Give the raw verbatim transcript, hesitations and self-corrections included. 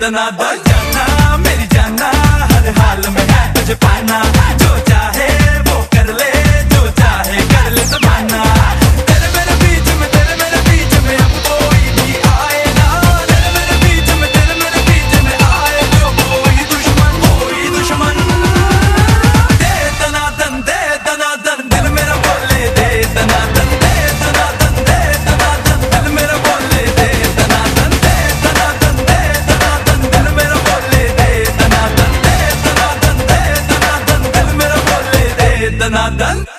दनादन। जाना मेरी जाना हर हाल में है तुझे पाना, जो चाहे वो कर ले, जो चाहे कर ले जमाना। तेरे मेरे बीच में, तेरे मेरे बीच में अब कोई भी आए ना, तेरे मेरे बीच में, तेरे मेरे बीच में आए जो कोई दुश्मन, कोई दुश्मन। दे दनादन, दे दनादन, दिल मेरा बोले दे दनादन, दे दनादन, दे दनादन, दिल मेरा बोले दे दनादन, दे दनादन, दे दनादन, दिल मेरा बोले दे दनादन, दे दनादन, दे दनादन, दिल मेरा बोले दे दनादन।